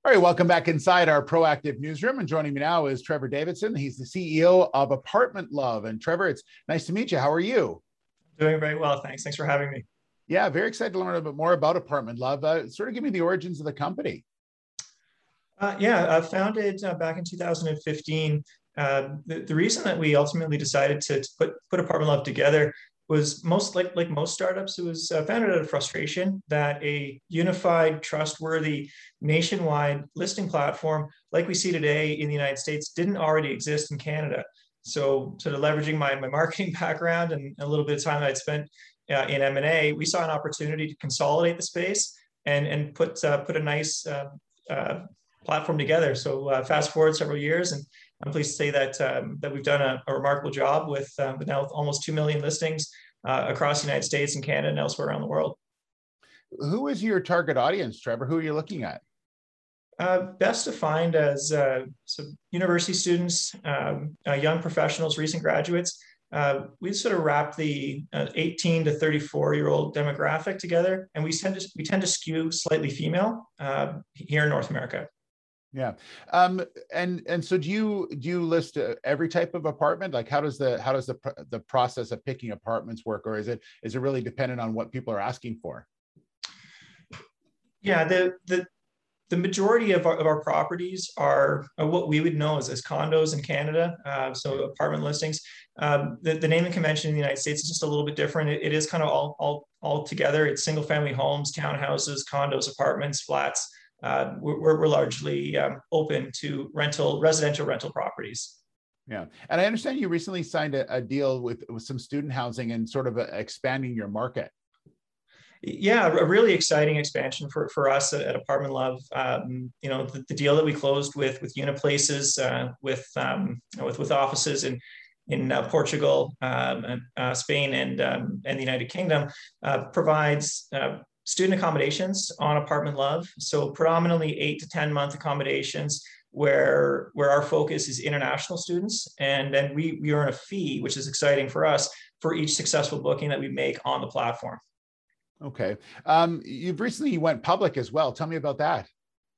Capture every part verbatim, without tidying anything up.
All right, welcome back inside our proactive newsroom. And joining me now is Trevor Davidson. He's the C E O of Apartment Love. And Trevor, it's nice to meet you. How are you? Doing very well, thanks. Thanks for having me. Yeah, very excited to learn a bit more about Apartment Love. Uh, sort of give me the origins of the company. Uh, yeah, I founded uh, back in two thousand fifteen. Uh, the, the reason that we ultimately decided to, to put put Apartment Love together was most like like most startups. It was uh, founded out of frustration that a unified, trustworthy, nationwide listing platform like we see today in the United States didn't already exist in Canada. So, sort of leveraging my my marketing background and a little bit of time that I'd spent uh, in M and A, we saw an opportunity to consolidate the space and and put uh, put a nice uh, uh, platform together. So, uh, fast forward several years, and I'm pleased to say that um, that we've done a, a remarkable job with, uh, with now almost two million listings uh, across the United States and Canada and elsewhere around the world. Who is your target audience, Trevor? Who are you looking at? Uh, best defined as uh, so university students, um, uh, young professionals, recent graduates. Uh, we sort of wrap the uh, eighteen to thirty-four year old demographic together, and we tend to we tend to skew slightly female uh, here in North America. Yeah, um, and and so do you do you list uh, every type of apartment? Like, how does the how does the the process of picking apartments work, or is it is it really dependent on what people are asking for? Yeah, the the the majority of our, of our properties are, are what we would know as, as condos in Canada, uh, so apartment listings. Um, the, the naming convention in the United States is just a little bit different. It, it is kind of all all all together. It's single family homes, townhouses, condos, apartments, flats. Uh, we're, we're largely um, open to rental, residential rental properties. Yeah. And I understand you recently signed a, a deal with, with some student housing and sort of a, expanding your market. Yeah, a really exciting expansion for, for us at, at Apartment Love. Um, you know, the, the deal that we closed with with Uniplaces, uh, with um, with with offices in in uh, Portugal, um, and, uh, Spain, and um, and the United Kingdom uh, provides Uh, student accommodations on Apartment Love. So predominantly eight to ten month accommodations where, where our focus is international students. And then we, we earn a fee, which is exciting for us, for each successful booking that we make on the platform. Okay. Um, you've recently went public as well. Tell me about that.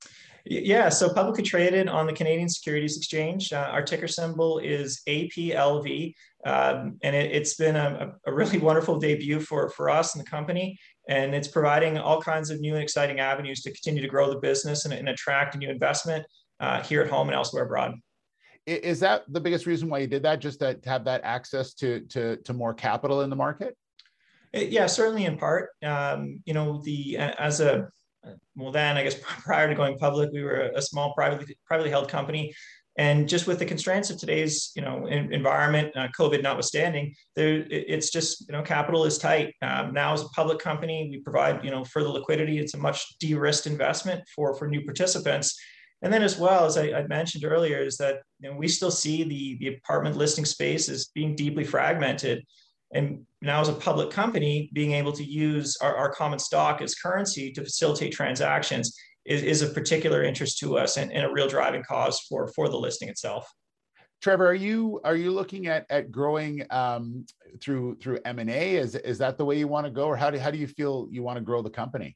Yeah, so publicly traded on the Canadian Securities Exchange. Uh, our ticker symbol is A P L V, um, and it, it's been a, a really wonderful debut for, for us and the company, and it's providing all kinds of new and exciting avenues to continue to grow the business and, and attract new investment uh, here at home and elsewhere abroad. Is that the biggest reason why you did that, just to, to have that access to, to, to more capital in the market? It, yeah, certainly in part. Um, you know, the as a well, then I guess prior to going public, we were a small privately privately held company, and just with the constraints of today's you know in, environment, uh, COVID notwithstanding, there it's just you know capital is tight. Um, now as a public company, we provide you know further liquidity. It's a much de-risked investment for for new participants. And then as well, as I, I mentioned earlier, is that you know, we still see the the apartment listing space as being deeply fragmented. And now as a public company, being able to use our, our common stock as currency to facilitate transactions is, is of particular interest to us, and, and a real driving cause for, for the listing itself. Trevor, are you are you looking at at growing um, through through M and A? Is is that the way you want to go, or how do how do you feel you want to grow the company?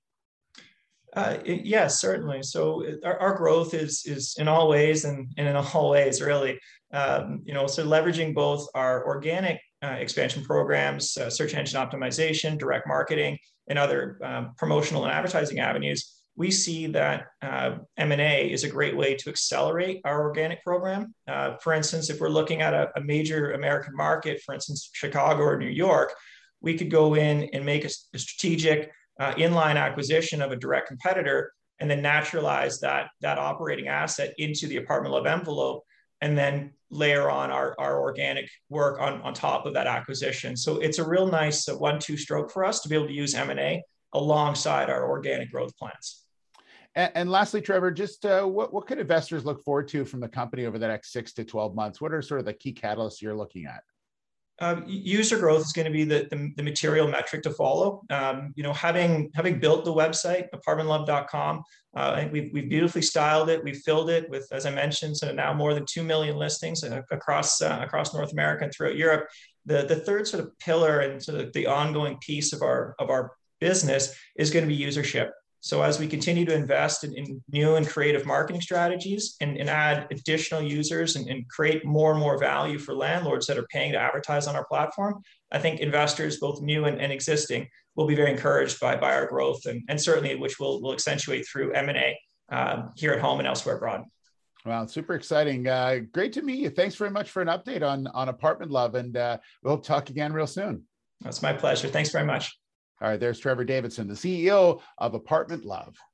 Uh, it, yes, certainly. So our, our growth is is in all ways and, and in all ways really. Um, you know, so leveraging both our organic uh, expansion programs, uh, search engine optimization, direct marketing, and other um, promotional and advertising avenues, we see that uh, M and A is a great way to accelerate our organic program. Uh, for instance, if we're looking at a, a major American market, for instance, Chicago or New York, we could go in and make a, a strategic uh, inline acquisition of a direct competitor, and then naturalize that, that operating asset into the Apartment Love envelope, and then layer on our, our organic work on, on top of that acquisition. So it's a real nice uh, one-two stroke for us to be able to use M and A alongside our organic growth plans. And, and lastly, Trevor, just uh, what, what could investors look forward to from the company over the next six to twelve months? What are sort of the key catalysts you're looking at? Uh, user growth is going to be the, the, the material metric to follow. Um, you know, having having built the website, apartment love dot com, uh, I think we've, we've beautifully styled it. We've filled it with, as I mentioned, so now more than two million listings across uh, across North America and throughout Europe. The, the third sort of pillar and sort of the ongoing piece of our of our business is going to be usership. So as we continue to invest in, in new and creative marketing strategies and, and add additional users and, and create more and more value for landlords that are paying to advertise on our platform, I think investors, both new and, and existing, will be very encouraged by, by our growth, and, and certainly which will will accentuate through M and A um, here at home and elsewhere abroad. Wow, super exciting. Uh, great to meet you. Thanks very much for an update on, on Apartment Love, and uh, we'll talk again real soon. That's my pleasure. Thanks very much. All right, there's Trevor Davidson, the C E O of Apartment Love.